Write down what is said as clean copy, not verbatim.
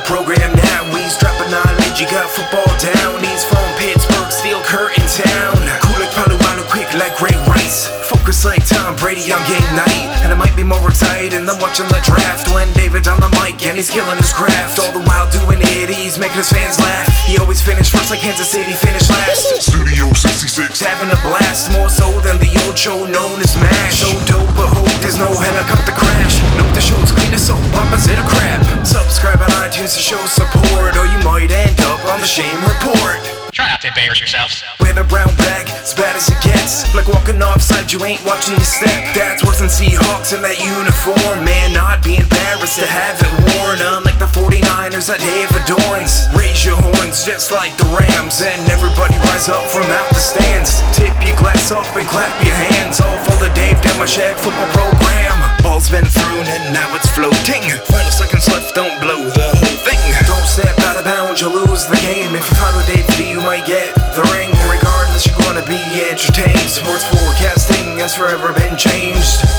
the program now. He's dropping knowledge, you got football down. He's from Pittsburgh, Steel Curtain Town. Cool like Palo, quick like Ray Rice. Focus like Tom Brady on game night. And it might be more exciting than watching the draft when David's on the mic and he's killing his craft. All the while doing it, he's making his fans laugh. He always finished first like Kansas City finished last. Studio 66, having a blast, more so than the old show known as MASH. So dope, but hope there's no helicopter crash. Nope, the show's clean as soap, opposite of crap. Subscribe on iTunes to show support, or you might end up on the Shame Report. Try not to embarrass yourselves. With a brown bag, as bad as it gets. Like walking offside, you ain't watching your step. That's worse than Seahawks in that uniform. Man, not be embarrassed to have it worn. Unlike the 49ers that Dave adorns. Raise your horns just like the Rams, and everybody rise up from out the stands. Tip your glass up and clap your hands. All for the Dave Damashek football program. Ball's been thrown and now it's floating. Final seconds left, don't blow the whole thing. Don't step out of bounds, you'll lose the game. If you follow Dave V, you might get the ring. Regardless, you're gonna be entertained. Sports forecasting has forever been changed.